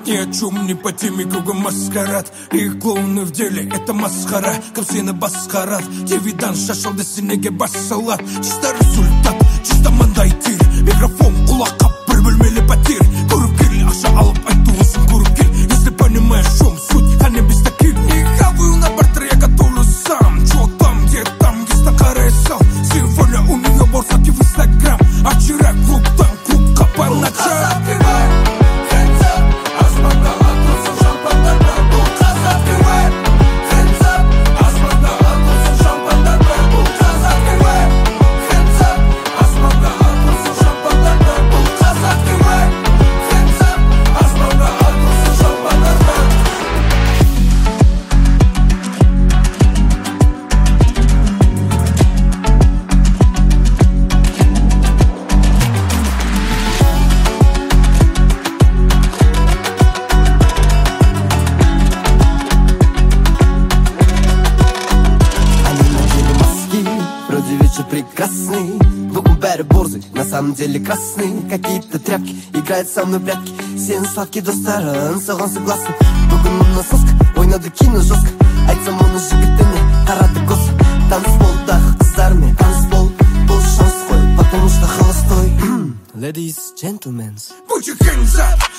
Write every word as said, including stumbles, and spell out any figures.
Ни о чем, не по теме, кругом маскарад. И клоуны в деле, это масхара. Капсины басхарат, девидан шашалды синеге бассалат. Чисто результат, чисто мандайтир. Микрофон, кулакап, бір бөлмелі пәтер. Көріп кел, ақша алып айту үшін көріп кел. Если понимаешь, в чем суть, а не без таких. Не хаваю на бартер, я готовлю сам. Чё там, где там, гиста каресал. Симфония у нее борсаки в инстаграм. А вчера клуб там, клуб копал на чай. Прекрасный, Бугум бәрі борзый, на самом деле красный. Какие-то тряпки, играет со мной прятки. Сен сладкий достарын, соған согласны. Бүгін мұны соска, ойнады кино жестко. Айтсам оны жігітіне, қарады косы. Танцполдағы қыздармен, танцпол, бұл шанс қой, потому что холостой. Ladies, gentlemen, put your hands up.